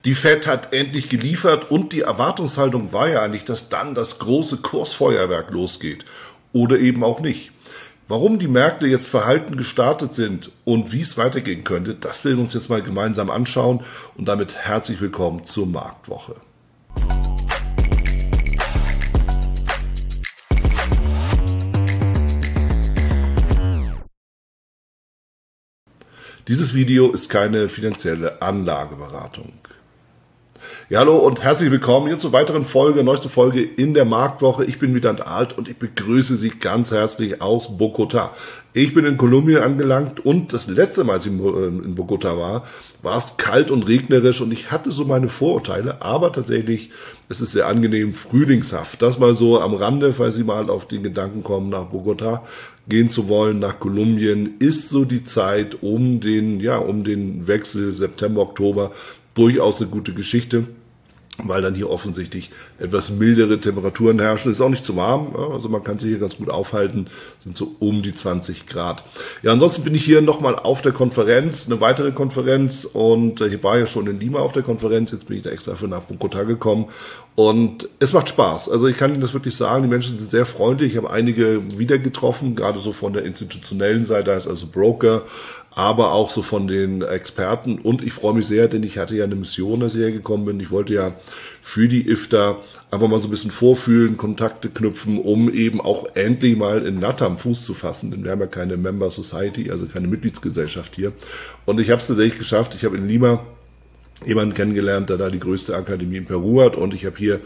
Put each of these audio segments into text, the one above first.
Die Fed hat endlich geliefert und die Erwartungshaltung war ja eigentlich, dass dann das große Kursfeuerwerk losgeht. Oder eben auch nicht. Warum die Märkte jetzt verhalten gestartet sind und wie es weitergehen könnte, das werden wir uns jetzt mal gemeinsam anschauen. Und damit herzlich willkommen zur Marktwoche. Dieses Video ist keine finanzielle Anlageberatung. Ja, hallo und herzlich willkommen hier zur weiteren Folge, neueste Folge in der Marktwoche. Ich bin Vidant Alt und ich begrüße Sie ganz herzlich aus Bogotá. Ich bin in Kolumbien angelangt und das letzte Mal, als ich in Bogotá war es kalt und regnerisch und ich hatte so meine Vorurteile, aber tatsächlich, es ist sehr angenehm frühlingshaft. Das mal so am Rande, falls Sie mal auf den Gedanken kommen, nach Bogotá gehen zu wollen, nach Kolumbien, ist so die Zeit um den Wechsel September, Oktober durchaus eine gute Geschichte, weil dann hier offensichtlich etwas mildere Temperaturen herrschen. Ist auch nicht zu warm, also man kann sich hier ganz gut aufhalten, sind so um die 20 Grad. Ja, ansonsten bin ich hier nochmal auf der Konferenz, eine weitere Konferenz und ich war ja schon in Lima auf der Konferenz, jetzt bin ich da extra für nach Bogotá gekommen und es macht Spaß. Also ich kann Ihnen das wirklich sagen, die Menschen sind sehr freundlich, ich habe einige wieder getroffen, gerade so von der institutionellen Seite, heißt also Broker, aber auch so von den Experten und ich freue mich sehr, denn ich hatte ja eine Mission, als ich hergekommen bin. Ich wollte ja für die IFTA einfach mal so ein bisschen vorfühlen, Kontakte knüpfen, um eben auch endlich mal in LATAM Fuß zu fassen, denn wir haben ja keine Member Society, also keine Mitgliedsgesellschaft hier. Und ich habe es tatsächlich geschafft, ich habe in Lima jemanden kennengelernt, der da die größte Akademie in Peru hat und ich habe hier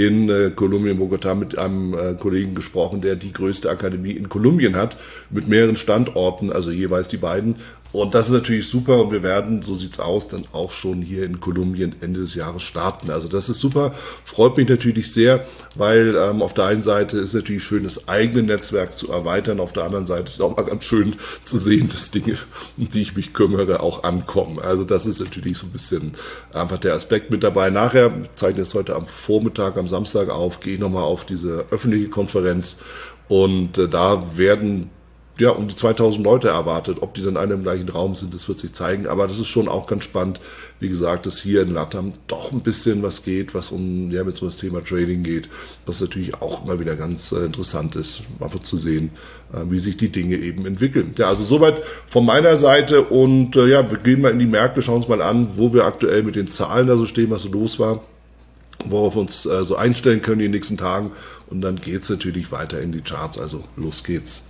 in Kolumbien, Bogotá, mit einem Kollegen gesprochen, der die größte Akademie in Kolumbien hat, mit mehreren Standorten, also jeweils die beiden. Und das ist natürlich super und wir werden, so sieht's aus, dann auch schon hier in Kolumbien Ende des Jahres starten. Also das ist super, freut mich natürlich sehr, weil auf der einen Seite ist es natürlich schön, das eigene Netzwerk zu erweitern, auf der anderen Seite ist es auch mal ganz schön zu sehen, dass Dinge, um die ich mich kümmere, auch ankommen. Also das ist natürlich so ein bisschen einfach der Aspekt mit dabei. Nachher, ich zeichne es heute am Vormittag, am Samstag auf, gehe ich nochmal auf diese öffentliche Konferenz und da werden um die 2000 Leute erwartet. Ob die dann alle im gleichen Raum sind, das wird sich zeigen. Aber das ist schon auch ganz spannend, wie gesagt, dass hier in LATAM doch ein bisschen was geht, was jetzt um das Thema Trading geht, was natürlich auch immer wieder ganz interessant ist, einfach zu sehen, wie sich die Dinge eben entwickeln. Ja, also soweit von meiner Seite und wir gehen mal in die Märkte, schauen uns mal an, wo wir aktuell mit den Zahlen da so stehen, was so los war, worauf wir uns so einstellen können in den nächsten Tagen und dann geht's natürlich weiter in die Charts, also los geht's.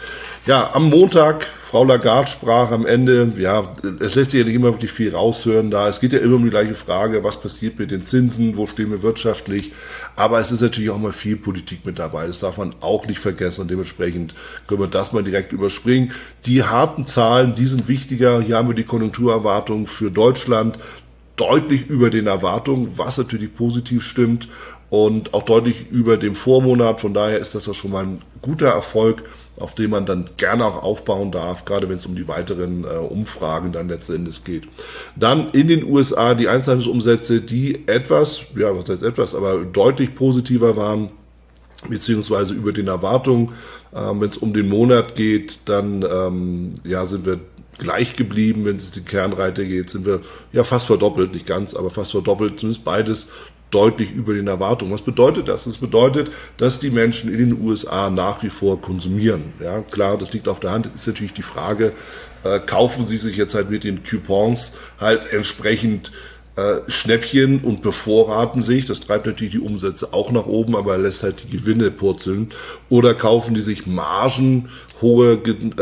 Ja, am Montag, Frau Lagarde sprach am Ende, es lässt sich ja nicht immer wirklich viel raushören da. Es geht ja immer um die gleiche Frage, was passiert mit den Zinsen, wo stehen wir wirtschaftlich. Aber es ist natürlich auch mal viel Politik mit dabei, das darf man auch nicht vergessen und dementsprechend können wir das mal direkt überspringen. Die harten Zahlen, die sind wichtiger. Hier haben wir die Konjunkturerwartungen für Deutschland deutlich über den Erwartungen, was natürlich positiv stimmt und auch deutlich über dem Vormonat. Von daher ist das ja schon mal ein guter Erfolg, auf den man dann gerne auch aufbauen darf, gerade wenn es um die weiteren Umfragen dann letzten Endes geht. Dann in den USA die Einzelhandelsumsätze, die aber deutlich positiver waren, beziehungsweise über den Erwartungen. Wenn es um den Monat geht, dann sind wir gleich geblieben. Wenn es die Kernrate geht, sind wir fast verdoppelt, nicht ganz, aber fast verdoppelt, zumindest beides deutlich über den Erwartungen. Was bedeutet das? Das bedeutet, dass die Menschen in den USA nach wie vor konsumieren. Ja, klar, das liegt auf der Hand. Es ist natürlich die Frage, kaufen sie sich jetzt halt mit den Coupons halt entsprechend Schnäppchen und bevorraten sich. Das treibt natürlich die Umsätze auch nach oben, aber lässt halt die Gewinne purzeln. Oder kaufen die sich margenhohe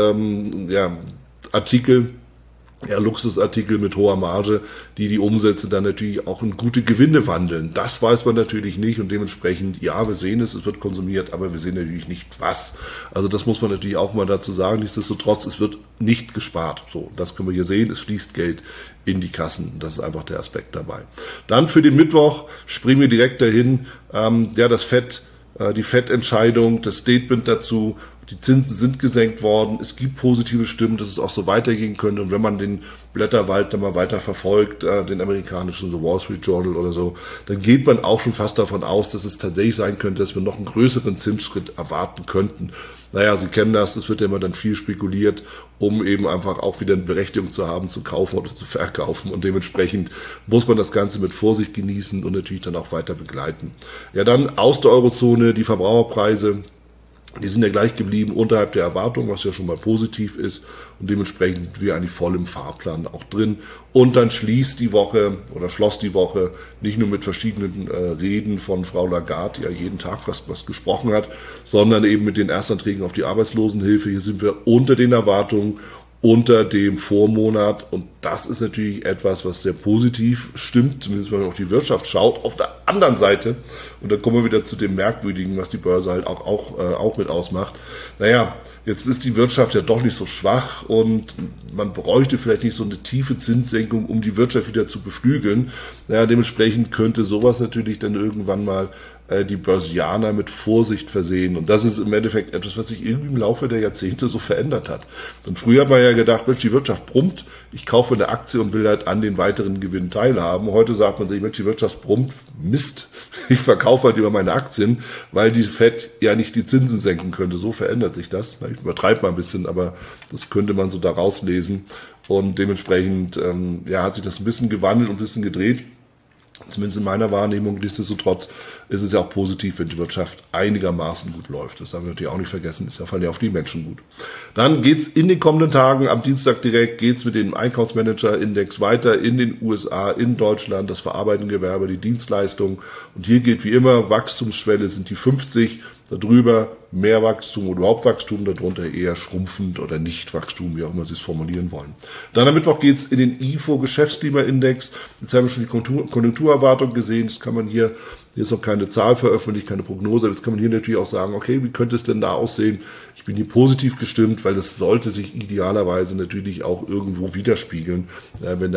Artikel, Luxusartikel mit hoher Marge, die Umsätze dann natürlich auch in gute Gewinne wandeln. Das weiß man natürlich nicht und dementsprechend, wir sehen es wird konsumiert, aber wir sehen natürlich nicht was. Also das muss man natürlich auch mal dazu sagen. Nichtsdestotrotz, es wird nicht gespart. So, das können wir hier sehen. Es fließt Geld in die Kassen. Das ist einfach der Aspekt dabei. Dann für den Mittwoch springen wir direkt dahin. Die FED-Entscheidung, das Statement dazu Die Zinsen sind gesenkt worden. Es gibt positive Stimmen, dass es auch so weitergehen könnte. Und wenn man den Blätterwald dann mal weiter verfolgt, den amerikanischen The Wall Street Journal oder so, dann geht man auch schon fast davon aus, dass es tatsächlich sein könnte, dass wir noch einen größeren Zinsschritt erwarten könnten. Naja, Sie kennen das, es wird ja immer dann viel spekuliert, um eben einfach auch wieder eine Berechtigung zu haben, zu kaufen oder zu verkaufen. Und dementsprechend muss man das Ganze mit Vorsicht genießen und natürlich dann auch weiter begleiten. Ja, dann aus der Eurozone die Verbraucherpreise. Die sind ja gleich geblieben unterhalb der Erwartung, was ja schon mal positiv ist. Und dementsprechend sind wir eigentlich voll im Fahrplan auch drin. Und dann schloss die Woche nicht nur mit verschiedenen Reden von Frau Lagarde, die ja jeden Tag fast was gesprochen hat, sondern eben mit den Erstanträgen auf die Arbeitslosenhilfe. Hier sind wir unter den Erwartungen, unter dem Vormonat. Und das ist natürlich etwas, was sehr positiv stimmt, zumindest wenn man auf die Wirtschaft schaut. Auf der anderen Seite, und da kommen wir wieder zu dem Merkwürdigen, was die Börse halt auch mit ausmacht. Naja, jetzt ist die Wirtschaft ja doch nicht so schwach und man bräuchte vielleicht nicht so eine tiefe Zinssenkung, um die Wirtschaft wieder zu beflügeln. Naja, dementsprechend könnte sowas natürlich dann irgendwann mal die Börsianer mit Vorsicht versehen. Und das ist im Endeffekt etwas, was sich irgendwie im Laufe der Jahrzehnte so verändert hat. Denn früher hat man ja gedacht, Mensch, die Wirtschaft brummt, ich kaufe eine Aktie und will halt an den weiteren Gewinnen teilhaben. Heute sagt man sich, Mensch, die Wirtschaft brummt, Mist, ich verkaufe halt über meine Aktien, weil die Fed ja nicht die Zinsen senken könnte. So verändert sich das. Ich übertreibe mal ein bisschen, aber das könnte man so da rauslesen. Und dementsprechend hat sich das ein bisschen gewandelt und ein bisschen gedreht. Zumindest in meiner Wahrnehmung. Nichtsdestotrotz ist es ja auch positiv, wenn die Wirtschaft einigermaßen gut läuft. Das haben wir natürlich auch nicht vergessen, ist ja vor allem auf die Menschen gut. Dann geht's in den kommenden Tagen, am Dienstag direkt, geht's mit dem Einkaufsmanager-Index weiter in den USA, in Deutschland, das verarbeitende Gewerbe, die Dienstleistung. Und hier geht wie immer, Wachstumsschwelle sind die 50, darüber mehr Wachstum oder überhaupt Wachstum, darunter eher schrumpfend oder nicht Wachstum, wie auch immer Sie es formulieren wollen. Dann am Mittwoch geht's in den IFO-Geschäftsklimaindex. Jetzt haben wir schon die Konjunkturerwartung gesehen. Das kann man hier ist noch keine Zahl veröffentlicht, keine Prognose. Jetzt kann man hier natürlich auch sagen, okay, wie könnte es denn da aussehen? Ich bin hier positiv gestimmt, weil das sollte sich idealerweise natürlich auch irgendwo widerspiegeln, wenn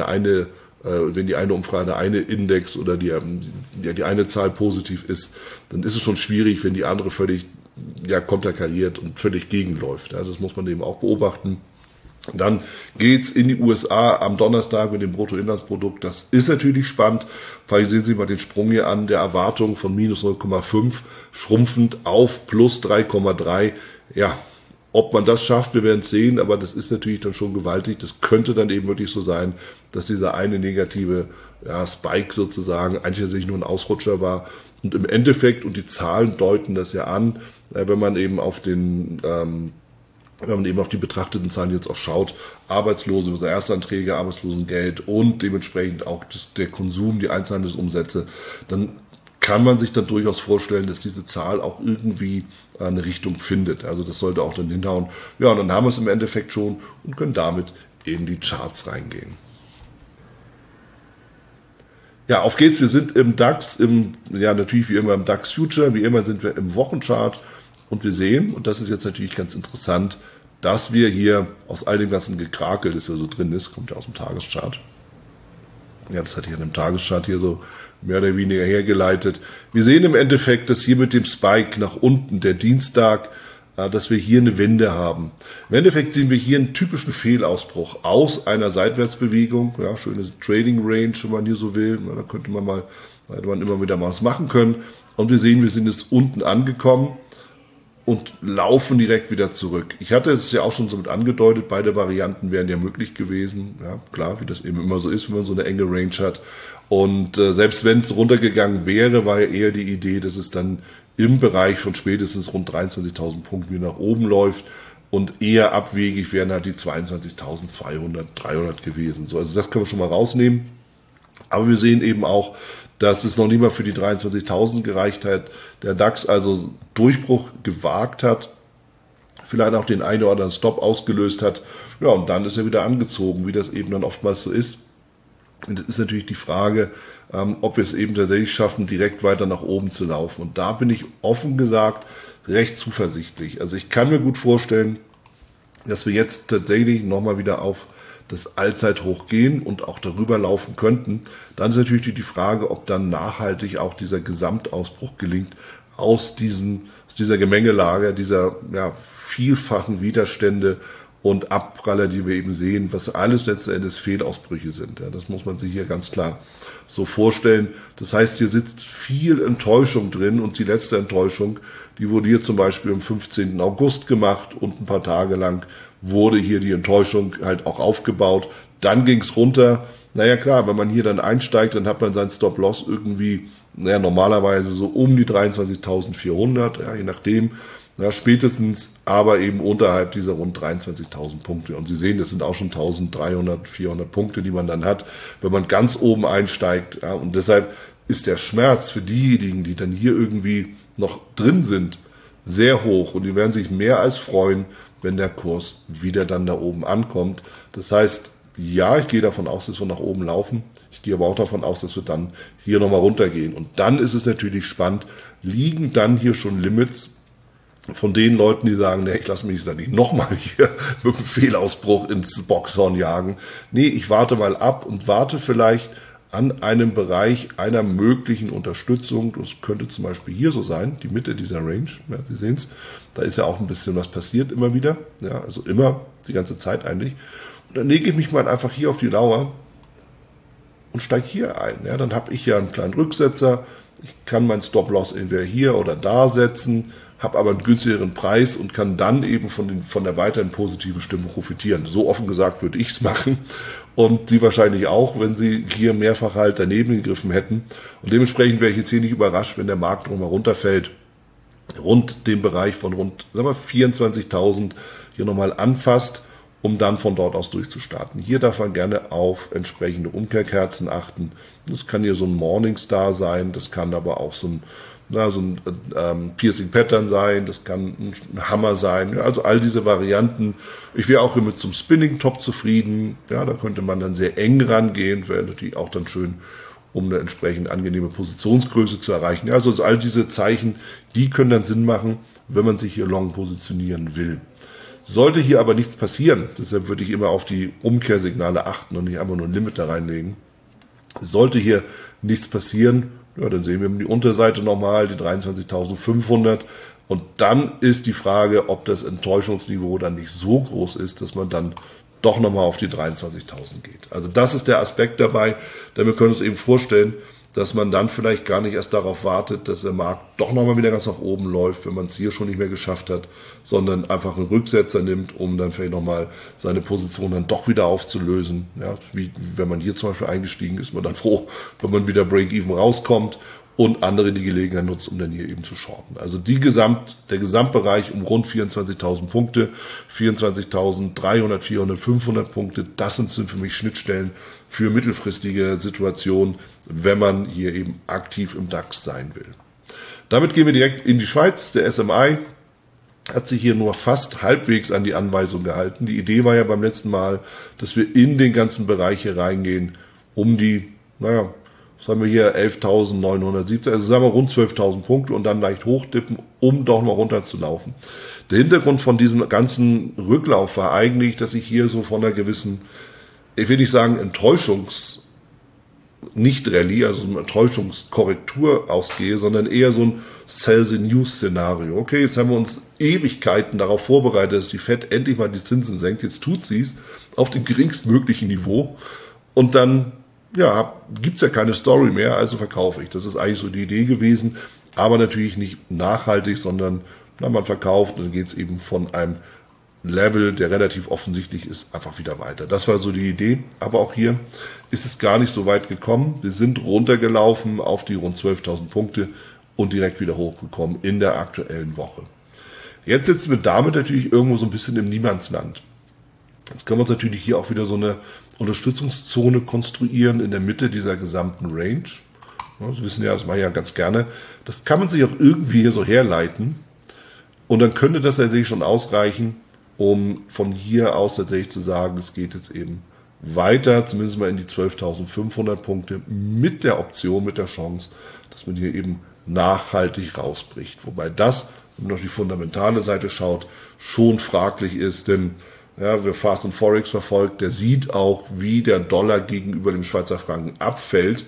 die eine Umfrage, der eine Index oder die eine Zahl positiv ist, dann ist es schon schwierig, wenn die andere völlig konterkariert und völlig gegenläuft. Ja, das muss man eben auch beobachten. Dann geht's in die USA am Donnerstag mit dem Bruttoinlandsprodukt. Das ist natürlich spannend. Vielleicht sehen Sie mal den Sprung hier an, der Erwartung von minus 0,5 schrumpfend auf plus 3,3. Ja, ob man das schafft, wir werden es sehen, aber das ist natürlich dann schon gewaltig. Das könnte dann eben wirklich so sein, dass dieser eine negative Spike sozusagen eigentlich tatsächlich nur ein Ausrutscher war. Und im Endeffekt, und die Zahlen deuten das ja an, wenn man eben auf die betrachteten Zahlen jetzt auch schaut, Arbeitslose, also Erstanträge, Arbeitslosengeld und dementsprechend auch der Konsum, die Einzelhandelsumsätze, dann kann man sich dann durchaus vorstellen, dass diese Zahl auch irgendwie eine Richtung findet. Also das sollte auch dann hinhauen. Ja, und dann haben wir es im Endeffekt schon und können damit in die Charts reingehen. Ja, auf geht's. Wir sind im DAX, natürlich wie immer im DAX Future, wie immer sind wir im Wochenchart und wir sehen, und das ist jetzt natürlich ganz interessant, dass wir hier aus all dem ganzen Gekrakel, das ja so drin ist, kommt ja aus dem Tageschart. Ja, das hatte ich an dem Tageschart hier so mehr oder weniger hergeleitet. Wir sehen im Endeffekt, dass hier mit dem Spike nach unten, der Dienstag, dass wir hier eine Wende haben. Im Endeffekt sehen wir hier einen typischen Fehlausbruch aus einer Seitwärtsbewegung. Ja, schöne Trading Range, wenn man hier so will. Da hätte man immer wieder mal was machen können. Und wir sehen, wir sind jetzt unten angekommen und laufen direkt wieder zurück. Ich hatte es ja auch schon so mit angedeutet, beide Varianten wären ja möglich gewesen. Ja, klar, wie das eben immer so ist, wenn man so eine enge Range hat. Und selbst wenn es runtergegangen wäre, war ja eher die Idee, dass es dann im Bereich von spätestens rund 23.000 Punkten wieder nach oben läuft und eher abwegig wären halt die 22.200, 300 gewesen. So, also das können wir schon mal rausnehmen. Aber wir sehen eben auch, dass es noch nicht mal für die 23.000 gereicht hat. Der DAX also Durchbruch gewagt hat, vielleicht auch den einen oder anderen Stop ausgelöst hat. Ja, und dann ist er wieder angezogen, wie das eben dann oftmals so ist. Und es ist natürlich die Frage, ob wir es eben tatsächlich schaffen, direkt weiter nach oben zu laufen. Und da bin ich offen gesagt recht zuversichtlich. Also ich kann mir gut vorstellen, dass wir jetzt tatsächlich nochmal wieder auf das Allzeithoch gehen und auch darüber laufen könnten. Dann ist natürlich die Frage, ob dann nachhaltig auch dieser Gesamtausbruch gelingt. aus dieser Gemengelage, dieser vielfachen Widerstände und Abpraller, die wir eben sehen, was alles letzten Endes Fehlausbrüche sind. Ja, das muss man sich hier ganz klar so vorstellen. Das heißt, hier sitzt viel Enttäuschung drin und die letzte Enttäuschung, die wurde hier zum Beispiel am 15. August gemacht und ein paar Tage lang wurde hier die Enttäuschung halt auch aufgebaut. Dann ging's runter. Naja klar, wenn man hier dann einsteigt, dann hat man seinen Stop-Loss irgendwie, normalerweise so um die 23.400, je nachdem. Spätestens aber eben unterhalb dieser rund 23.000 Punkte. Und Sie sehen, das sind auch schon 1.300, 400 Punkte, die man dann hat, wenn man ganz oben einsteigt. Ja, und deshalb ist der Schmerz für diejenigen, die dann hier irgendwie noch drin sind, sehr hoch. Und die werden sich mehr als freuen, wenn der Kurs wieder dann da oben ankommt. Das heißt, ja, ich gehe davon aus, dass wir nach oben laufen. Ich gehe aber auch davon aus, dass wir dann hier nochmal runtergehen. Und dann ist es natürlich spannend, liegen dann hier schon Limits von den Leuten, die sagen, nee, ich lasse mich da nicht nochmal hier mit einem Fehlausbruch ins Boxhorn jagen. Nee, ich warte mal ab und warte vielleicht an einem Bereich einer möglichen Unterstützung. Das könnte zum Beispiel hier so sein, die Mitte dieser Range. Ja, Sie sehen es, da ist ja auch ein bisschen was passiert immer wieder. Ja, also immer, die ganze Zeit eigentlich. Und dann lege ich mich mal einfach hier auf die Lauer und steige hier ein. Ja, dann habe ich ja einen kleinen Rücksetzer. Ich kann meinen Stop-Loss entweder hier oder da setzen, habe aber einen günstigeren Preis und kann dann eben von der weiteren positiven Stimme profitieren. So offen gesagt würde ich es machen und Sie wahrscheinlich auch, wenn Sie hier mehrfach halt daneben gegriffen hätten. Und dementsprechend wäre ich jetzt hier nicht überrascht, wenn der Markt nochmal runterfällt, rund den Bereich von rund 24.000 hier nochmal anfasst, um dann von dort aus durchzustarten. Hier darf man gerne auf entsprechende Umkehrkerzen achten. Das kann hier so ein Morningstar sein, das kann aber auch so ein Piercing Pattern sein, das kann ein Hammer sein, ja, also all diese Varianten. Ich wäre auch hier mit zum Spinning Top zufrieden, ja, da könnte man dann sehr eng rangehen, wäre natürlich auch dann schön, um eine entsprechend angenehme Positionsgröße zu erreichen. Ja, also all diese Zeichen, die können dann Sinn machen, wenn man sich hier long positionieren will. Sollte hier aber nichts passieren, deshalb würde ich immer auf die Umkehrsignale achten und nicht einfach nur ein Limit da reinlegen. Sollte hier nichts passieren, ja, dann sehen wir die Unterseite nochmal, die 23.500. Und dann ist die Frage, ob das Enttäuschungsniveau dann nicht so groß ist, dass man dann doch nochmal auf die 23.000 geht. Also das ist der Aspekt dabei, denn wir können uns eben vorstellen, dass man dann vielleicht gar nicht erst darauf wartet, dass der Markt doch nochmal wieder ganz nach oben läuft, wenn man es hier schon nicht mehr geschafft hat, sondern einfach einen Rücksetzer nimmt, um dann vielleicht nochmal seine Position dann doch wieder aufzulösen. Ja, wie wenn man hier zum Beispiel eingestiegen ist, man dann froh, wenn man wieder Break-Even rauskommt und andere die Gelegenheit nutzt, um dann hier eben zu shorten. Also der Gesamtbereich um rund 24.000 Punkte, 24.300, 400, 500 Punkte, das sind für mich Schnittstellen für mittelfristige Situationen, wenn man hier eben aktiv im DAX sein will. Damit gehen wir direkt in die Schweiz. Der SMI hat sich hier nur fast halbwegs an die Anweisung gehalten. Die Idee war ja beim letzten Mal, dass wir in den ganzen Bereich hier reingehen, um die, was haben wir hier, 11.970, also sagen wir rund 12.000 Punkte und dann leicht hochdippen, um doch mal runter zu laufen. Der Hintergrund von diesem ganzen Rücklauf war eigentlich, dass ich hier so von einer gewissen, ich will nicht sagen Nicht-Rallye, also eine Enttäuschungskorrektur ausgehe, sondern eher so ein Sell-the-News-Szenario. Okay, jetzt haben wir uns Ewigkeiten darauf vorbereitet, dass die Fed endlich mal die Zinsen senkt. Jetzt tut sie es auf dem geringstmöglichen Niveau und dann gibt's ja keine Story mehr, also verkaufe ich. Das ist eigentlich so die Idee gewesen, aber natürlich nicht nachhaltig, sondern man verkauft und dann geht's eben von einem Level, der relativ offensichtlich ist, einfach wieder weiter. Das war so die Idee, aber auch hier ist es gar nicht so weit gekommen. Wir sind runtergelaufen auf die rund 12.000 Punkte und direkt wieder hochgekommen in der aktuellen Woche. Jetzt sitzen wir damit natürlich irgendwo so ein bisschen im Niemandsland. Jetzt können wir uns natürlich hier auch wieder so eine Unterstützungszone konstruieren in der Mitte dieser gesamten Range. Ja, Sie wissen ja, das mache ich ja ganz gerne. Das kann man sich auch irgendwie hier so herleiten und dann könnte das tatsächlich schon ausreichen, um von hier aus tatsächlich zu sagen, es geht jetzt eben weiter, zumindest mal in die 12.500 Punkte mit der Option, mit der Chance, dass man hier eben nachhaltig rausbricht. Wobei das, wenn man auf die fundamentale Seite schaut, schon fraglich ist, denn wer Fast and Forex verfolgt, der sieht auch, wie der Dollar gegenüber dem Schweizer Franken abfällt.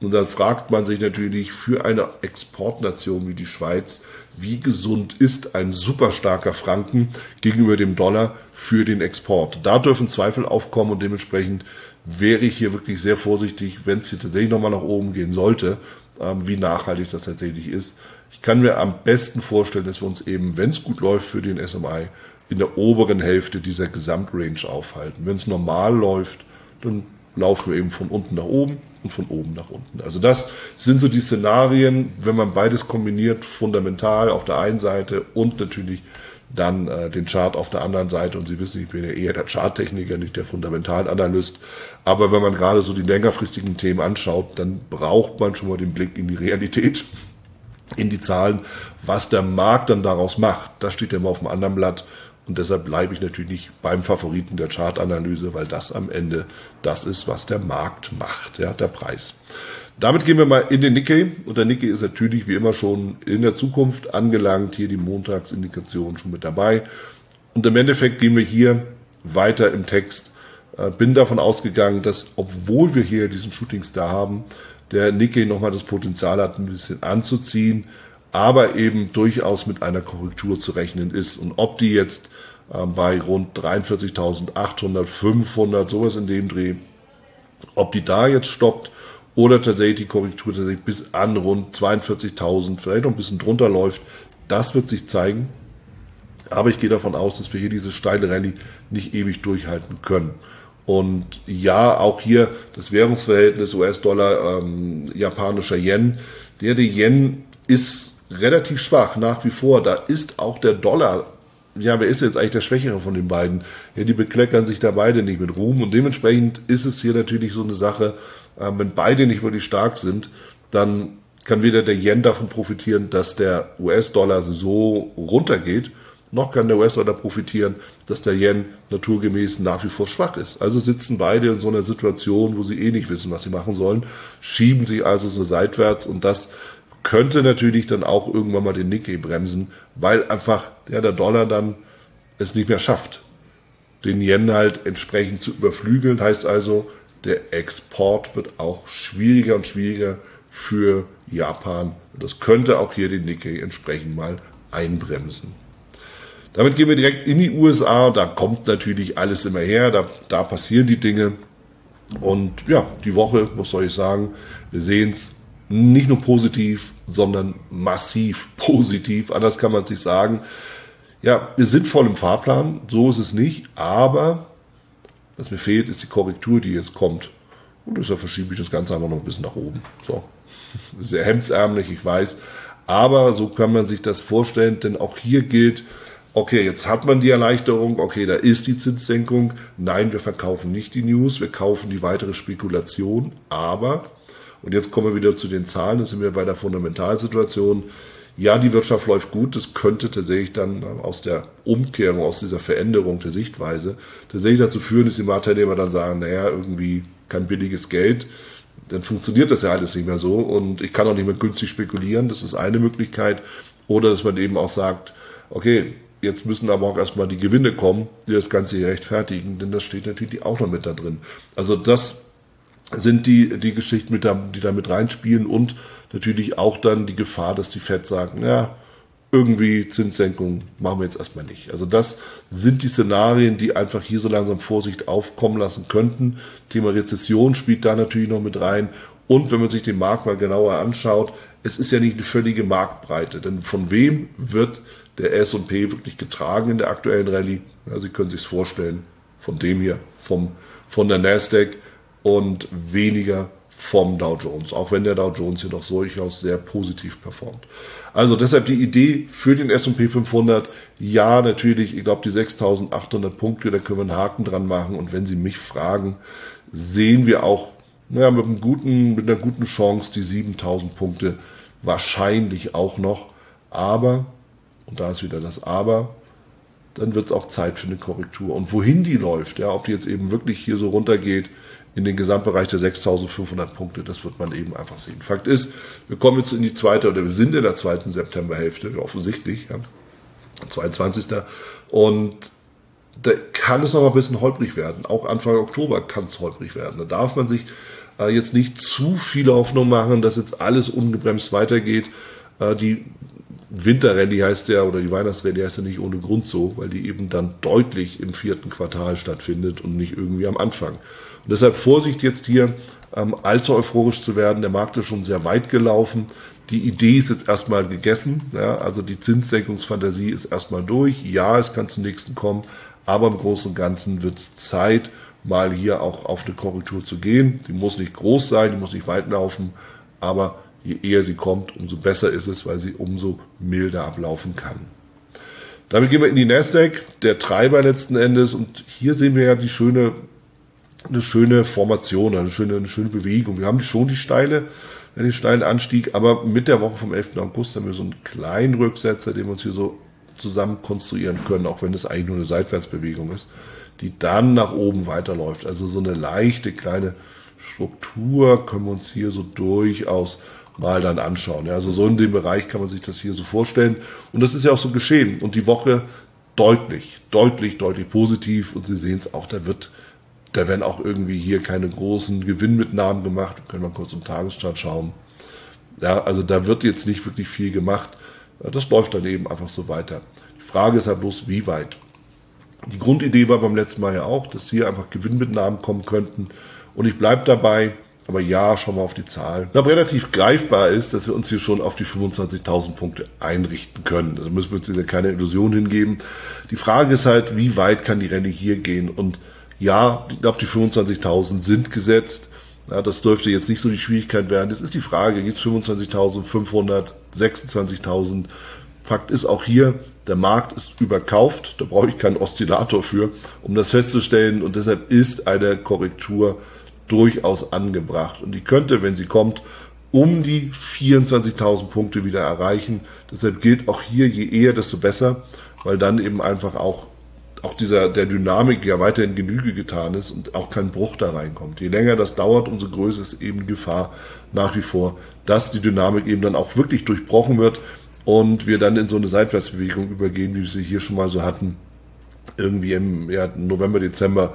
Und dann fragt man sich natürlich für eine Exportnation wie die Schweiz, wie gesund ist ein super starker Franken gegenüber dem Dollar für den Export. Da dürfen Zweifel aufkommen und dementsprechend wäre ich hier wirklich sehr vorsichtig, wenn es hier tatsächlich nochmal nach oben gehen sollte, wie nachhaltig das tatsächlich ist. Ich kann mir am besten vorstellen, dass wir uns eben, wenn es gut läuft für den SMI, in der oberen Hälfte dieser Gesamtrange aufhalten. Wenn es normal läuft, dann laufen wir eben von unten nach oben und von oben nach unten. Also das sind so die Szenarien, wenn man beides kombiniert, fundamental auf der einen Seite und natürlich dann den Chart auf der anderen Seite. Und Sie wissen, ich bin ja eher der Charttechniker, nicht der Fundamentalanalyst. Aber wenn man gerade so die längerfristigen Themen anschaut, dann braucht man schon mal den Blick in die Realität, in die Zahlen, was der Markt dann daraus macht. Das steht ja immer auf dem anderen Blatt. Und deshalb bleibe ich natürlich beim Favoriten der Chartanalyse, weil das am Ende das ist, was der Markt macht, ja, der Preis. Damit gehen wir mal in den Nikkei. Und der Nikkei ist natürlich wie immer schon in der Zukunft angelangt. Hier die Montagsindikation schon mit dabei. Und im Endeffekt gehen wir hier weiter im Text. Bin davon ausgegangen, dass, obwohl wir hier diesen Shooting Star haben, der Nikkei nochmal das Potenzial hat, ein bisschen anzuziehen, aber eben durchaus mit einer Korrektur zu rechnen ist. Und ob die jetzt bei rund 43.800, 500, sowas in dem Dreh, ob die da jetzt stoppt oder tatsächlich die Korrektur tatsächlich bis an rund 42.000, vielleicht noch ein bisschen drunter läuft, das wird sich zeigen. Aber ich gehe davon aus, dass wir hier diese steile Rallye nicht ewig durchhalten können. Und ja, auch hier das Währungsverhältnis US-Dollar, japanischer Yen. Der Yen ist relativ schwach nach wie vor. Da ist auch der Dollar, ja, wer ist jetzt eigentlich der Schwächere von den beiden? Ja, die bekleckern sich da beide nicht mit Ruhm. Und dementsprechend ist es hier natürlich so eine Sache, wenn beide nicht wirklich stark sind, dann kann weder der Yen davon profitieren, dass der US-Dollar so runtergeht, noch kann der US-Dollar profitieren, dass der Yen naturgemäß nach wie vor schwach ist. Also sitzen beide in so einer Situation, wo sie eh nicht wissen, was sie machen sollen, schieben sich also so seitwärts und das könnte natürlich dann auch irgendwann mal den Nikkei bremsen, weil einfach ja, der Dollar dann es nicht mehr schafft, den Yen halt entsprechend zu überflügeln. Heißt also, der Export wird auch schwieriger und schwieriger für Japan. Das könnte auch hier den Nikkei entsprechend mal einbremsen. Damit gehen wir direkt in die USA. Da kommt natürlich alles immer her. Da passieren die Dinge. Und ja, die Woche, was soll ich sagen, wir sehen es nicht nur positiv, sondern massiv positiv. Anders kann man es nicht sagen. Ja, wir sind voll im Fahrplan. So ist es nicht. Aber was mir fehlt, ist die Korrektur, die jetzt kommt. Und deshalb verschiebe ich das Ganze einfach noch ein bisschen nach oben. So, sehr hemdsärmlich, ich weiß. Aber so kann man sich das vorstellen, denn auch hier gilt, okay, jetzt hat man die Erleichterung, okay, da ist die Zinssenkung. Nein, wir verkaufen nicht die News, wir kaufen die weitere Spekulation. Aber, und jetzt kommen wir wieder zu den Zahlen, das sind wir bei der Fundamentalsituation. Ja, die Wirtschaft läuft gut, das könnte tatsächlich dann aus der Umkehrung, aus dieser Veränderung der Sichtweise tatsächlich dazu führen, dass die Marktteilnehmer dann sagen, naja, irgendwie kein billiges Geld, dann funktioniert das ja alles nicht mehr so und ich kann auch nicht mehr günstig spekulieren, das ist eine Möglichkeit. Oder dass man eben auch sagt, okay, jetzt müssen aber auch erstmal die Gewinne kommen, die das Ganze hier rechtfertigen, denn das steht natürlich auch noch mit da drin. Also das sind die Geschichten, die da mit reinspielen und natürlich auch dann die Gefahr, dass die Fed sagen, ja, irgendwie Zinssenkung machen wir jetzt erstmal nicht. Also das sind die Szenarien, die einfach hier so langsam Vorsicht aufkommen lassen könnten. Thema Rezession spielt da natürlich noch mit rein. Und wenn man sich den Markt mal genauer anschaut, es ist ja nicht eine völlige Marktbreite. Denn von wem wird der S&P wirklich getragen in der aktuellen Rallye? Ja, Sie können sich vorstellen, von dem hier, von der Nasdaq und weniger vom Dow Jones, auch wenn der Dow Jones hier doch durchaus sehr positiv performt. Also deshalb die Idee für den S&P 500, ja natürlich, ich glaube die 6.800 Punkte, da können wir einen Haken dran machen und wenn Sie mich fragen, sehen wir auch mit einer guten Chance die 7.000 Punkte wahrscheinlich auch noch, aber, und da ist wieder das Aber, dann wird es auch Zeit für eine Korrektur. Und wohin die läuft, ja, ob die jetzt eben wirklich hier so runtergeht, in den Gesamtbereich der 6.500 Punkte, das wird man eben einfach sehen. Fakt ist, wir kommen jetzt in die wir sind in der zweiten Septemberhälfte, offensichtlich, ja, 22. Und da kann es noch mal ein bisschen holprig werden. Auch Anfang Oktober kann es holprig werden. Da darf man sich jetzt nicht zu viele Hoffnung machen, dass jetzt alles ungebremst weitergeht. Die Winterrallye heißt ja, oder die Weihnachtsrallye heißt ja nicht ohne Grund so, weil die eben dann deutlich im 4. Quartal stattfindet und nicht irgendwie am Anfang. Und deshalb Vorsicht jetzt hier, allzu euphorisch zu werden. Der Markt ist schon sehr weit gelaufen. Die Idee ist jetzt erstmal gegessen. Ja, also die Zinssenkungsfantasie ist erstmal durch. Ja, es kann zum nächsten kommen, aber im Großen und Ganzen wird es Zeit, mal hier auch auf eine Korrektur zu gehen. Die muss nicht groß sein, die muss nicht weit laufen, aber je eher sie kommt, umso besser ist es, weil sie umso milder ablaufen kann. Damit gehen wir in die Nasdaq, der Treiber letzten Endes. Und hier sehen wir ja eine schöne Formation, eine schöne Bewegung. Wir haben schon den steilen Anstieg, aber mit der Woche vom 11. August haben wir so einen kleinen Rücksetzer, den wir uns hier so zusammen konstruieren können, auch wenn es eigentlich nur eine Seitwärtsbewegung ist, die dann nach oben weiterläuft. Also so eine leichte kleine Struktur können wir uns hier so durchaus mal dann anschauen. Ja, also so in dem Bereich kann man sich das hier so vorstellen. Und das ist ja auch so geschehen. Und die Woche deutlich positiv. Und Sie sehen es auch, da werden auch irgendwie hier keine großen Gewinnmitnahmen gemacht. Wir können mal kurz im Tagesstart schauen. Ja, also da wird jetzt nicht wirklich viel gemacht. Das läuft dann eben einfach so weiter. Die Frage ist halt bloß, wie weit. Die Grundidee war beim letzten Mal ja auch, dass hier einfach Gewinnmitnahmen kommen könnten. Und ich bleibe dabei. Aber ja, schauen wir auf die Zahlen. Was relativ greifbar ist, dass wir uns hier schon auf die 25.000 Punkte einrichten können. Da müssen wir uns hier keine Illusion hingeben. Die Frage ist halt, wie weit kann die Rallye hier gehen? Und ja, ich glaube, die 25.000 sind gesetzt. Ja, das dürfte jetzt nicht so die Schwierigkeit werden. Jetzt ist die Frage, gibt es 25.500, 26.000? Fakt ist auch hier, der Markt ist überkauft. Da brauche ich keinen Oszillator für, um das festzustellen. Und deshalb ist eine Korrektur durchaus angebracht. Und die könnte, wenn sie kommt, um die 24.000 Punkte wieder erreichen. Deshalb gilt auch hier, je eher, desto besser, weil dann eben einfach auch der Dynamik ja weiterhin Genüge getan ist und auch kein Bruch da reinkommt. Je länger das dauert, umso größer ist eben die Gefahr nach wie vor, dass die Dynamik eben dann auch wirklich durchbrochen wird und wir dann in so eine Seitwärtsbewegung übergehen, wie wir sie hier schon mal so hatten, irgendwie im November, Dezember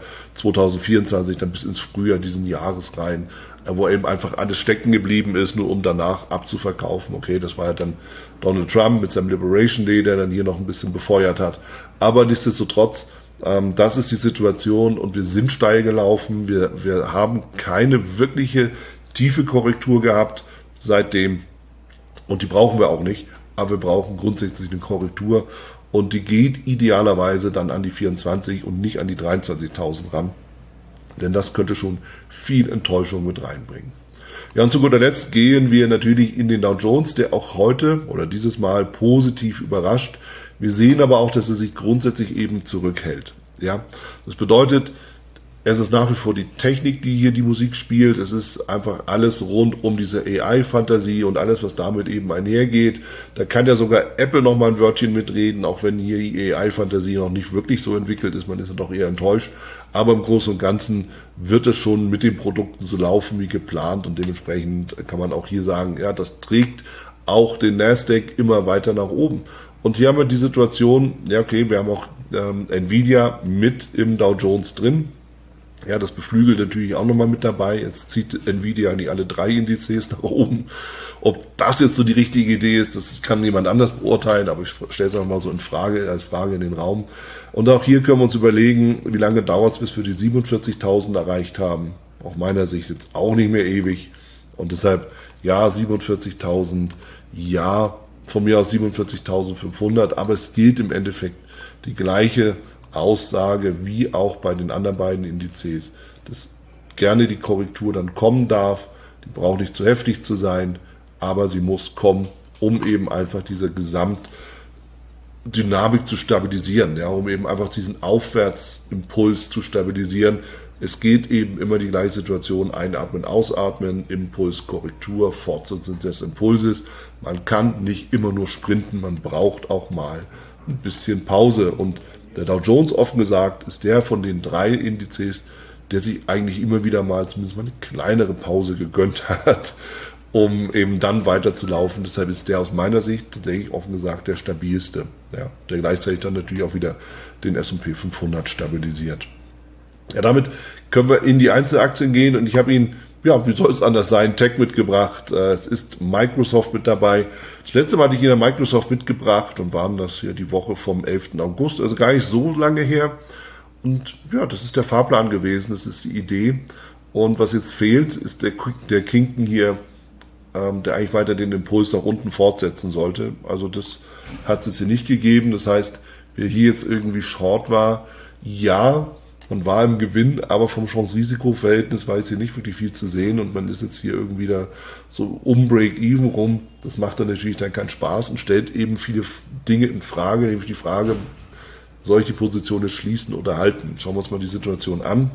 2024, dann bis ins Frühjahr diesen Jahres rein, wo eben einfach alles stecken geblieben ist, nur um danach abzuverkaufen. Okay, das war ja dann Donald Trump mit seinem Liberation Day, der dann hier noch ein bisschen befeuert hat. Aber nichtsdestotrotz, das ist die Situation und wir sind steil gelaufen. Wir haben keine wirkliche tiefe Korrektur gehabt seitdem und die brauchen wir auch nicht, aber wir brauchen grundsätzlich eine Korrektur. Und die geht idealerweise dann an die 24 und nicht an die 23.000 ran. Denn das könnte schon viel Enttäuschung mit reinbringen. Ja, und zu guter Letzt gehen wir natürlich in den Dow Jones, der auch heute oder dieses Mal positiv überrascht. Wir sehen aber auch, dass er sich grundsätzlich eben zurückhält. Ja, das bedeutet, es ist nach wie vor die Technik, die hier die Musik spielt. Es ist einfach alles rund um diese AI-Fantasie und alles, was damit eben einhergeht. Da kann ja sogar Apple noch mal ein Wörtchen mitreden, auch wenn hier die AI-Fantasie noch nicht wirklich so entwickelt ist. Man ist ja doch eher enttäuscht. Aber im Großen und Ganzen wird es schon mit den Produkten so laufen wie geplant. Und dementsprechend kann man auch hier sagen, ja, das trägt auch den Nasdaq immer weiter nach oben. Und hier haben wir die Situation, ja okay, wir haben auch Nvidia mit im Dow Jones drin. Ja, das beflügelt natürlich auch nochmal mit dabei. Jetzt zieht Nvidia eigentlich alle 3 Indizes nach oben. Ob das jetzt so die richtige Idee ist, das kann jemand anders beurteilen, aber ich stelle es einfach mal so als Frage in den Raum. Und auch hier können wir uns überlegen, wie lange dauert es, bis wir die 47.000 erreicht haben. Aus meiner Sicht jetzt auch nicht mehr ewig. Und deshalb, ja, 47.000, ja, von mir aus 47.500, aber es gilt im Endeffekt die gleiche Aussage wie auch bei den anderen beiden Indizes, dass gerne die Korrektur dann kommen darf. Die braucht nicht zu heftig zu sein, aber sie muss kommen, um eben einfach diese Gesamtdynamik zu stabilisieren, ja, um eben einfach diesen Aufwärtsimpuls zu stabilisieren. Es geht eben immer die gleiche Situation, einatmen, ausatmen, Impuls, Korrektur, Fortsetzung des Impulses. Man kann nicht immer nur sprinten, man braucht auch mal ein bisschen Pause. Und der Dow Jones, offen gesagt, ist der von den 3 Indizes, der sich eigentlich immer wieder mal zumindest mal eine kleinere Pause gegönnt hat, um eben dann weiter zu laufen. Deshalb ist der aus meiner Sicht tatsächlich offen gesagt der stabilste, ja, der gleichzeitig dann natürlich auch wieder den S&P 500 stabilisiert. Ja, damit können wir in die Einzelaktien gehen und ich habe Ihnen Ja, wie soll es anders sein? Tech mitgebracht. Es ist Microsoft mit dabei. Das letzte Mal hatte ich hier Microsoft mitgebracht und waren das hier die Woche vom 11. August, also gar nicht so lange her. Und ja, das ist der Fahrplan gewesen, das ist die Idee. Und was jetzt fehlt, ist der Kinken hier, der eigentlich weiter den Impuls nach unten fortsetzen sollte. Also das hat es jetzt hier nicht gegeben. Das heißt, wer hier jetzt irgendwie short war, ja, man war im Gewinn, aber vom Chance-Risiko-Verhältnis war jetzt hier nicht wirklich viel zu sehen und man ist jetzt hier irgendwie da so um Break-Even rum. Das macht dann natürlich dann keinen Spaß und stellt eben viele Dinge in Frage, nämlich die Frage, soll ich die Position jetzt schließen oder halten? Schauen wir uns mal die Situation an.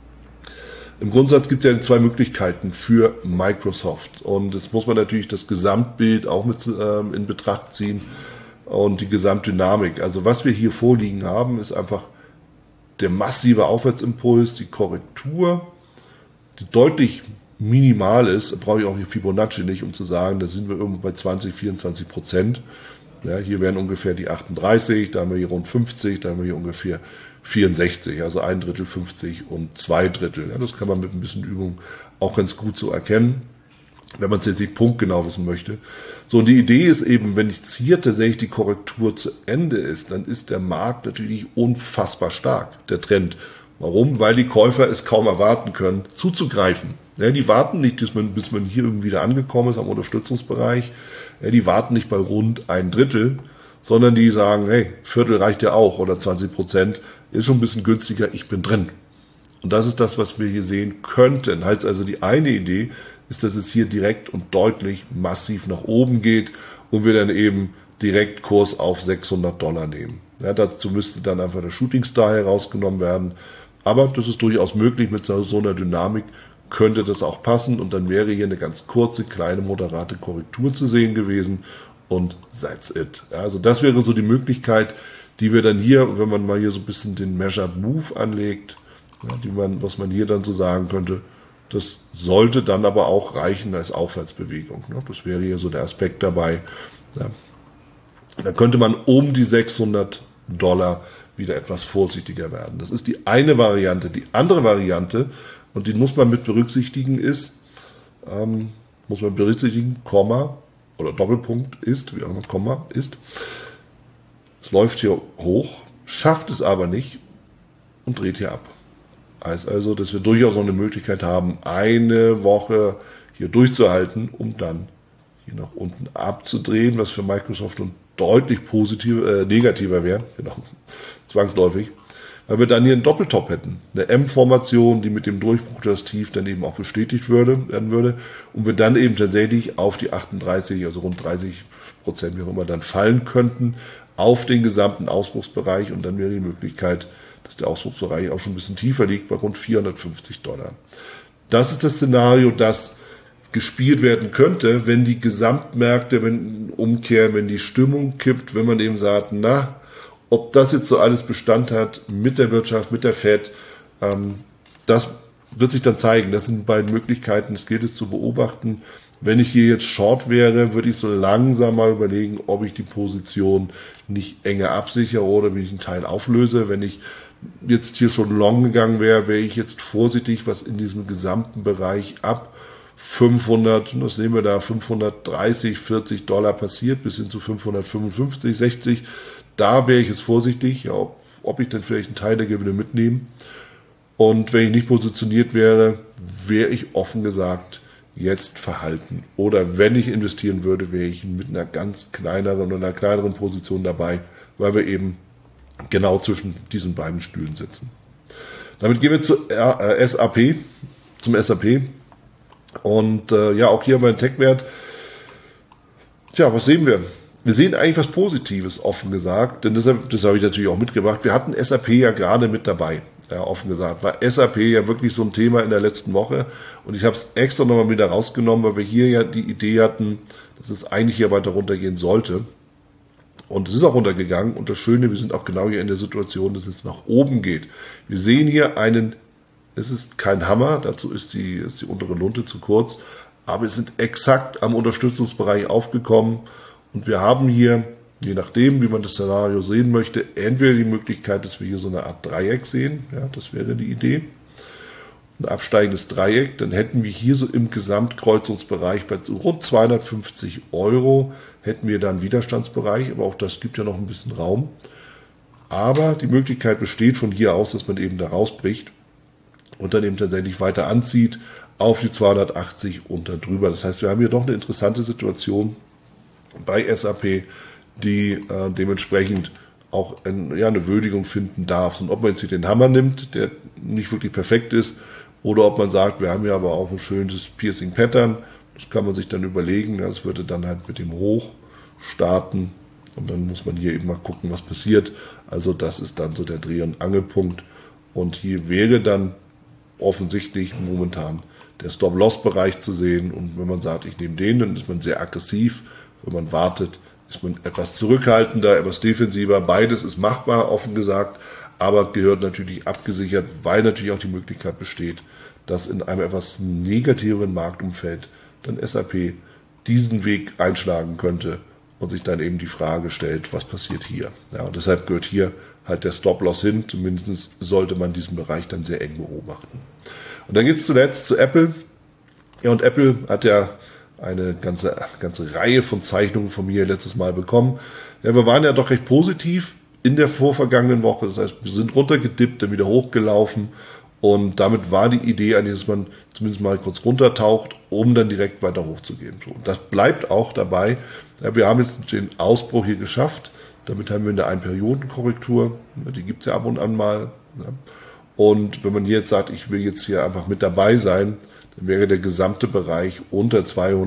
Im Grundsatz gibt es ja zwei Möglichkeiten für Microsoft und jetzt muss man natürlich das Gesamtbild auch mit in Betracht ziehen und die Gesamtdynamik. Also was wir hier vorliegen haben, ist einfach der massive Aufwärtsimpuls, die Korrektur, die deutlich minimal ist, da brauche ich auch hier Fibonacci nicht, um zu sagen, da sind wir irgendwo bei 20-24%. Ja, hier wären ungefähr die 38, da haben wir hier rund 50, da haben wir hier ungefähr 64, also 1/3, 50 und 2/3. Ja, das kann man mit ein bisschen Übung auch ganz gut so erkennen, wenn man es jetzt nicht punktgenau wissen möchte. So, und die Idee ist eben, wenn jetzt hier tatsächlich die Korrektur zu Ende ist, dann ist der Markt natürlich unfassbar stark, der Trend. Warum? Weil die Käufer es kaum erwarten können, zuzugreifen. Ja, die warten nicht, bis man hier irgendwie wieder angekommen ist am Unterstützungsbereich. Ja, die warten nicht bei rund 1/3, sondern die sagen, hey, Viertel reicht ja auch oder 20% ist schon ein bisschen günstiger, ich bin drin. Und das ist das, was wir hier sehen könnten. Heißt also, die eine Idee ist, dass es hier direkt und deutlich massiv nach oben geht und wir dann eben direkt Kurs auf $600 nehmen. Ja, dazu müsste dann einfach der Shooting Star herausgenommen werden. Aber das ist durchaus möglich, mit so einer Dynamik könnte das auch passen und dann wäre hier eine ganz kurze, kleine, moderate Korrektur zu sehen gewesen und that's it. Ja, also das wäre so die Möglichkeit, die wir dann hier, wenn man mal hier so ein bisschen den Measured Move anlegt, ja, was man hier dann so sagen könnte, das sollte dann aber auch reichen als Aufwärtsbewegung. Ne? Das wäre hier so der Aspekt dabei. Ja. Da könnte man um die $600 wieder etwas vorsichtiger werden. Das ist die eine Variante. Die andere Variante, und die muss man mit berücksichtigen, ist, Komma oder Doppelpunkt ist, wie auch immer Komma ist, es läuft hier hoch, schafft es aber nicht und dreht hier ab. Heißt also, dass wir durchaus noch eine Möglichkeit haben, eine Woche hier durchzuhalten, um dann hier nach unten abzudrehen, was für Microsoft nun deutlich negativer wäre, genau, zwangsläufig, weil wir dann hier einen Doppeltop hätten. Eine M-Formation, die mit dem Durchbruch des Tief dann eben auch bestätigt werden würde und wir dann eben tatsächlich auf die 38, also rund 30%, wie auch immer, dann fallen könnten auf den gesamten Ausbruchsbereich und dann wäre die Möglichkeit, dass der Ausbruchsbereich auch schon ein bisschen tiefer liegt, bei rund $450. Das ist das Szenario, das gespielt werden könnte, wenn die Gesamtmärkte umkehren, wenn die Stimmung kippt, wenn man eben sagt, na, ob das jetzt so alles Bestand hat mit der Wirtschaft, mit der Fed, das wird sich dann zeigen. Das sind beiden Möglichkeiten, das gilt es zu beobachten. Wenn ich hier jetzt Short wäre, würde ich so langsam mal überlegen, ob ich die Position nicht enger absichere oder wie ich einen Teil auflöse. Wenn ich jetzt hier schon long gegangen wäre, wäre ich jetzt vorsichtig, was in diesem gesamten Bereich ab 500, das nehmen wir da, 530, $40 passiert, bis hin zu 555, 60. Da wäre ich jetzt vorsichtig, ja, ob ich dann vielleicht einen Teil der Gewinne mitnehme. Und wenn ich nicht positioniert wäre, wäre ich offen gesagt jetzt verhalten. Oder wenn ich investieren würde, wäre ich mit einer ganz kleineren oder einer kleineren Position dabei, weil wir eben genau zwischen diesen beiden Stühlen sitzen. Damit gehen wir zum SAP. Und ja, auch hier bei den Tech-Wert. Tja, was sehen wir? Wir sehen eigentlich was Positives, offen gesagt, denn das habe ich natürlich auch mitgebracht. Wir hatten SAP ja gerade mit dabei, ja, offen gesagt. War SAP ja wirklich so ein Thema in der letzten Woche und ich habe es extra nochmal wieder rausgenommen, weil wir hier ja die Idee hatten, dass es eigentlich hier weiter runtergehen sollte. Und es ist auch runtergegangen und das Schöne, wir sind auch genau hier in der Situation, dass es nach oben geht. Wir sehen hier es ist kein Hammer, dazu ist die untere Lunte zu kurz, aber wir sind exakt am Unterstützungsbereich aufgekommen und wir haben hier, je nachdem, wie man das Szenario sehen möchte, entweder die Möglichkeit, dass wir hier so eine Art Dreieck sehen, ja, das wäre die Idee, ein absteigendes Dreieck, dann hätten wir hier so im Gesamtkreuzungsbereich bei rund 250 Euro hätten wir dann Widerstandsbereich, aber auch das gibt ja noch ein bisschen Raum. Aber die Möglichkeit besteht von hier aus, dass man eben da rausbricht und dann eben tatsächlich weiter anzieht auf die 280 und dann drüber. Das heißt, wir haben hier doch eine interessante Situation bei SAP, die dementsprechend auch eine Würdigung finden darf. Und ob man jetzt hier den Hammer nimmt, der nicht wirklich perfekt ist, oder ob man sagt, wir haben ja aber auch ein schönes Piercing Pattern, das kann man sich dann überlegen. Das würde dann halt mit dem Hoch starten und dann muss man hier eben mal gucken, was passiert. Also das ist dann so der Dreh- und Angelpunkt. Und hier wäre dann offensichtlich momentan der Stop-Loss-Bereich zu sehen. Und wenn man sagt, ich nehme den, dann ist man sehr aggressiv. Wenn man wartet, ist man etwas zurückhaltender, etwas defensiver. Beides ist machbar, offen gesagt, aber gehört natürlich abgesichert, weil natürlich auch die Möglichkeit besteht, dass in einem etwas negativeren Marktumfeld dann SAP diesen Weg einschlagen könnte und sich dann eben die Frage stellt, was passiert hier? Ja, und deshalb gehört hier halt der Stop-Loss hin. Zumindest sollte man diesen Bereich dann sehr eng beobachten. Und dann geht es zuletzt zu Apple. Ja, und Apple hat ja eine ganze Reihe von Zeichnungen von mir letztes Mal bekommen. Ja, wir waren ja doch recht positiv in der vorvergangenen Woche. Das heißt, wir sind runtergedippt, dann wieder hochgelaufen. Und damit war die Idee eigentlich, dass man zumindest mal kurz runtertaucht, um dann direkt weiter hochzugehen. Und das bleibt auch dabei. Ja, wir haben jetzt den Ausbruch hier geschafft. Damit haben wir eine Einperiodenkorrektur. Die gibt es ja ab und an mal. Und wenn man hier jetzt sagt, ich will jetzt hier einfach mit dabei sein, dann wäre der gesamte Bereich unter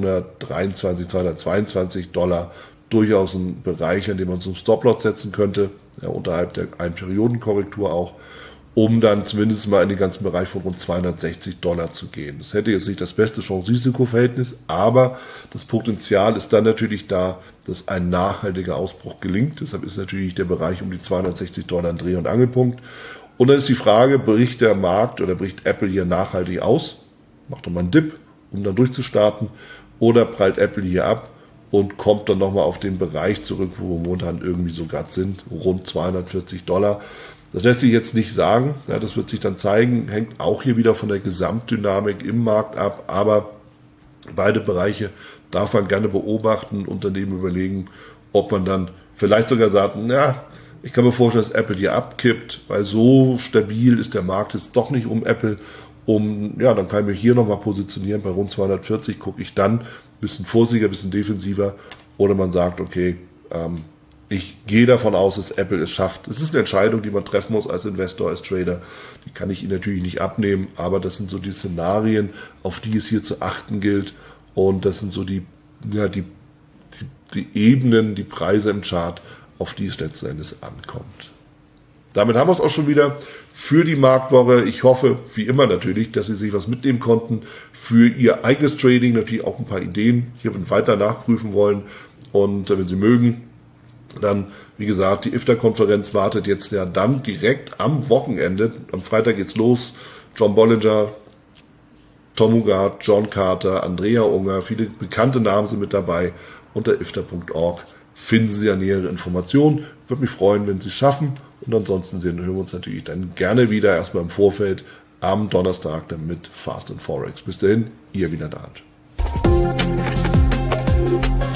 223, 222 Dollar durchaus ein Bereich, an dem man zum Stop-Loss setzen könnte, ja, unterhalb der Einperiodenkorrektur auch, um dann zumindest mal in den ganzen Bereich von rund 260 Dollar zu gehen. Das hätte jetzt nicht das beste Chance-Risiko-Verhältnis, aber das Potenzial ist dann natürlich da, dass ein nachhaltiger Ausbruch gelingt. Deshalb ist natürlich der Bereich um die 260 Dollar ein Dreh- und Angelpunkt. Und dann ist die Frage, bricht der Markt oder bricht Apple hier nachhaltig aus? Macht doch mal einen Dip, um dann durchzustarten, oder prallt Apple hier ab und kommt dann nochmal auf den Bereich zurück, wo wir momentan irgendwie so gerade sind, rund 240 Dollar. Das lässt sich jetzt nicht sagen, ja, das wird sich dann zeigen, hängt auch hier wieder von der Gesamtdynamik im Markt ab, aber beide Bereiche darf man gerne beobachten und daneben überlegen, ob man dann vielleicht sogar sagt, na, ich kann mir vorstellen, dass Apple hier abkippt, weil so stabil ist der Markt jetzt doch nicht um Apple. Dann kann ich mich hier nochmal positionieren, bei rund 240 gucke ich dann ein bisschen vorsichtiger, ein bisschen defensiver, oder man sagt, okay, ich gehe davon aus, dass Apple es schafft. Es ist eine Entscheidung, die man treffen muss als Investor, als Trader. Die kann ich Ihnen natürlich nicht abnehmen, aber das sind so die Szenarien, auf die es hier zu achten gilt. Und das sind so die Ebenen, die Preise im Chart, auf die es letzten Endes ankommt. Damit haben wir es auch schon wieder für die Marktwoche. Ich hoffe, wie immer natürlich, dass Sie sich was mitnehmen konnten für Ihr eigenes Trading, natürlich auch ein paar Ideen hier weiter nachprüfen wollen. Und wenn Sie mögen, dann, wie gesagt, die IFTA-Konferenz wartet jetzt ja dann direkt am Wochenende. Am Freitag geht's los. John Bollinger, Tom Hugard, John Carter, Andrea Unger, viele bekannte Namen sind mit dabei. Unter ifta.org finden Sie ja nähere Informationen. Würde mich freuen, wenn Sie es schaffen. Und ansonsten hören wir uns natürlich dann gerne wieder, erstmal im Vorfeld, am Donnerstag dann mit Fast and Forex. Bis dahin, Ihr Wieland Arndt.